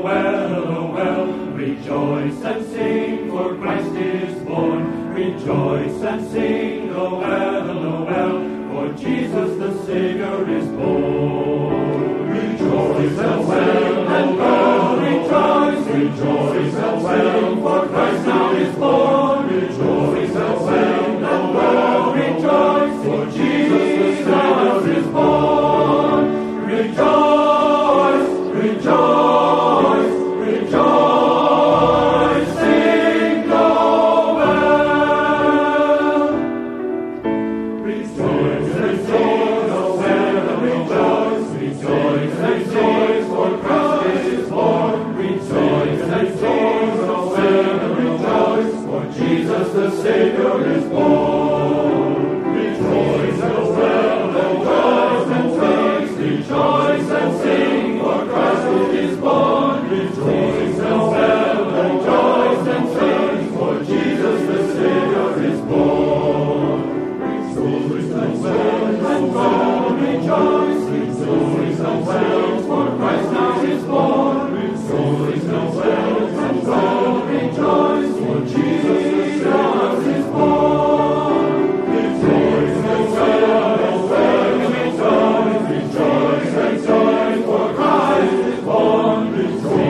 oh well, rejoice and sing, for Christ is born. Rejoice and sing, oh well, for Jesus the Savior is born. Rejoice and sing, and well, rejoice, rejoice and sing, for Christ now is born. Rejoice and sing, and well, rejoice, for Jesus the Savior is born. Rejoice, rejoice, rejoice, sing oh well. Rejoice and sing oh well, rejoice, rejoice and sing, for Christ is born. Rejoice and sing oh well, rejoice, for Jesus the Savior is born. Rejoice oh well, rejoice and sing, rejoice and sing, for Christ is born. Rejoice oh well, rejoice and sing, for Jesus the Savior is born. Rejoice oh well, rejoice, rejoice oh well, for Christ now is born. Rejoice oh well, rejoice, for Jesus the Savior is born. Rejoice oh well, rejoice, rejoice and joy, for Christ is born. Rejoice